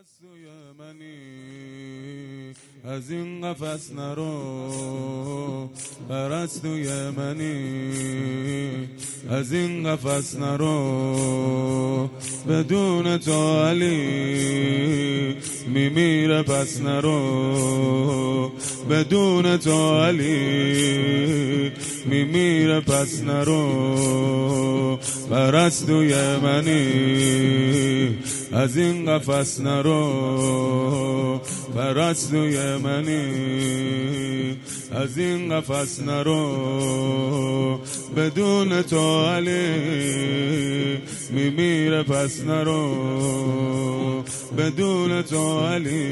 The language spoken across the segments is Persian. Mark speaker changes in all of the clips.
Speaker 1: پرستوی منی از این قفس نرو، پرستوی منی از این قفس نرو، بدون تو علی میمیره پس نرو، بدون تو علی میمیره پس نرو، پرستوی منی از این قفس نرو، پرستوی منی از این قفس نرو، بدون تو علی میمیره پس نرو، بدون تو علی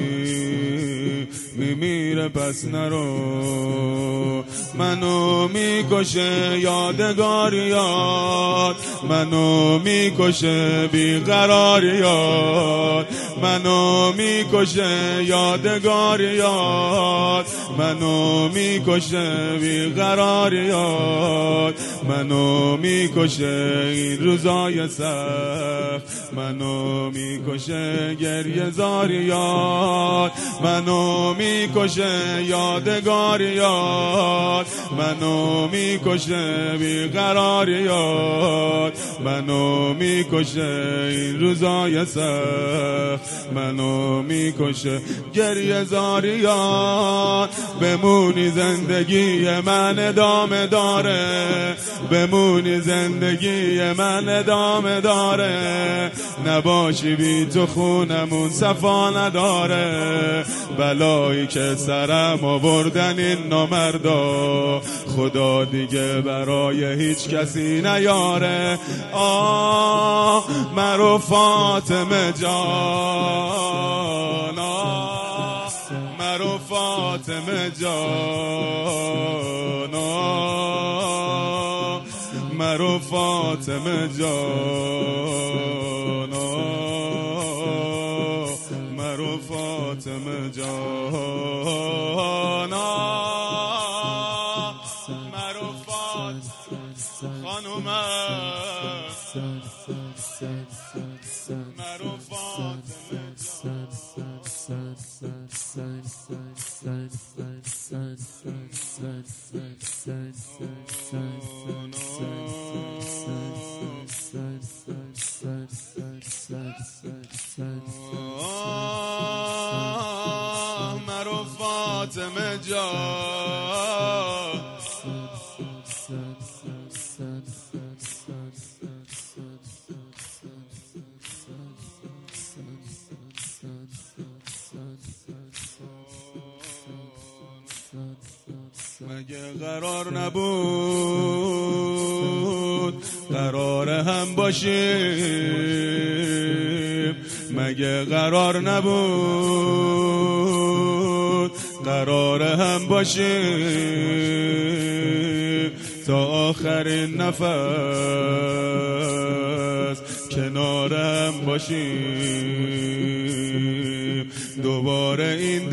Speaker 1: میمیره پس نرو. منو میکشه یادگاریات، منو میکشه بیقراریات، منو میکشه یادگاریات، منو میکشه بیقراریات، منو میکشه این روزای سخت، منو میکشه گریه زاریات، منو میکشه یادگاریات، منو میکشه بیقراریات، منو میکشه این روزای سخت، منو میکشه گریه زاریات. بمونی زندگی من ادامه داره، بمونی زندگی من ادامه داره، نباشی بی تو خونمون صفا نداره. بلایی که سرم آوردن این نامردا، خدا دیگه برای هیچ کسی نیاره. مرو فاطمه جان، مرو فاطمه جان، مرو فاطمه جان، مرو فاطمه جان، مرو فاطمه خانوم، مرو فاطمه مرو فاطمه جان. مگه قرار نبود قرار هم باشیم، مگه قرار نبود قرار هم باشیم، تا آخرین نفس کنار هم باشیم. دوباره این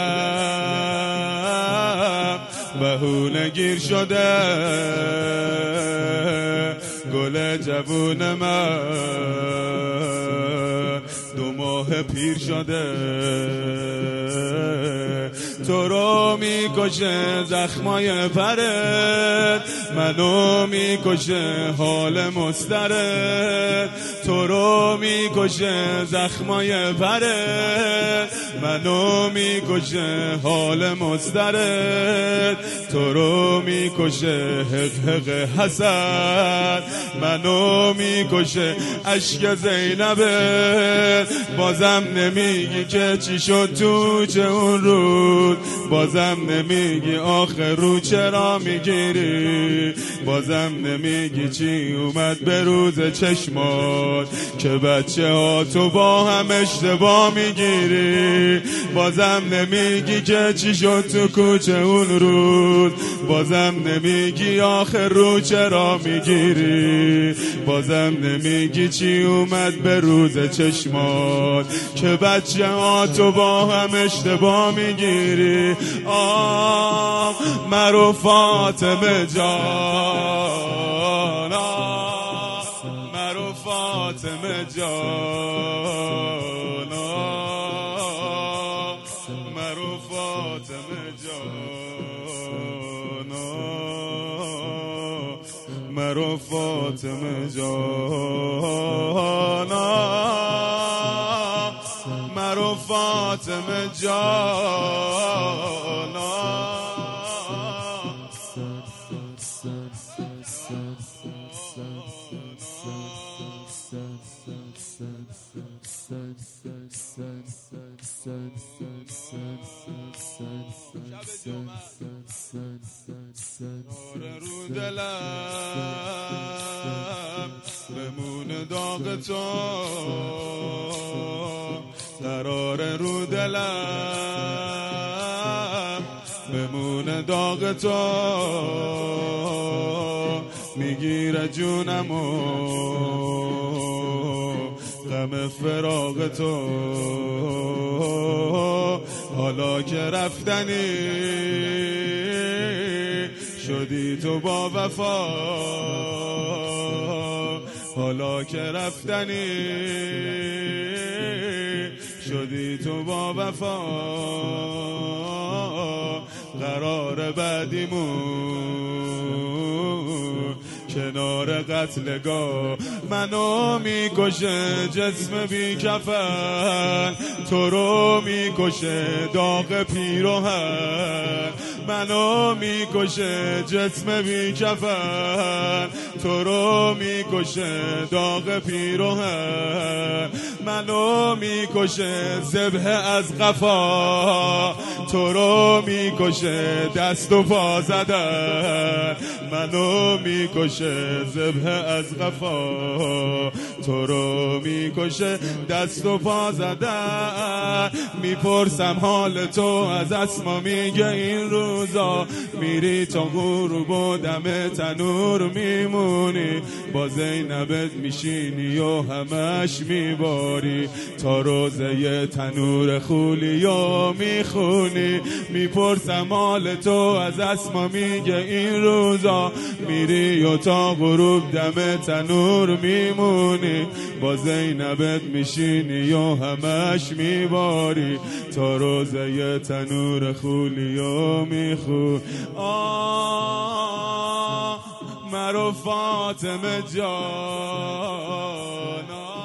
Speaker 1: دلم بهونه گیر شده، گل جوون من 2 ماه پیر شده، تو رو میکشه زخمای پرت، منو میکشه حال مضطرب، تو رو میکشه زخمای پرت، منو میکشه حال مضطرب، تو رو میکشه حق حق حسد، منو میکشه اشک زینبت. بازم نمیگی که چی شد تو چه اون رود، بازم نمیگی آخر رو چرا میگیری، بازم نمیگی چی اومد به روز چشمات که بچه ها تو با هم اشتباه میگیری، بازم نمیگی که چی شد تو کوچه اون روز، بازم نمیگی آخر رو چرا میگیری، بازم نمیگی چی اومد به روز چشمات که بچه ها تو با هم اشتباه میگیری. مرو فاطمه جان، مرو فاطمه جان، مرو فاطمه جانا مرو فاطمه جانا رو دلم بمونه داغ تو قرار رو دلم بمونه داغ تو میگیره جونمو غم فراق تو حالا که رفتنی شدی تو با وفا حالا که رفتنی شدی تو با وفا قرار بعدیمون کنار قتلگاه منو میکشه جسم بی کفن تو رو میکشه داغ پیراهن منو میکشه جسم بی کفن تو رو میکشه داغ پیراهن منو میکشه ذبح از قفا تو رو میکشه دست و پا زدن منو میکشه ذبح از قفا تو رو میکشه دست و پا زدن میپرسم حال تو از اسما میگه این روزا میری تا غروب و دم تنور میمونی با زینبت میشینی و همش میباری تا روزه تنور خولی و میخونی میپرسم حال تو از اسما میگه این روزا میری و تا غروب دم تنور میمونی با زینبت میشینی و همش میباری تا روزه تنور خولی و میخون مرو فاطمه جانا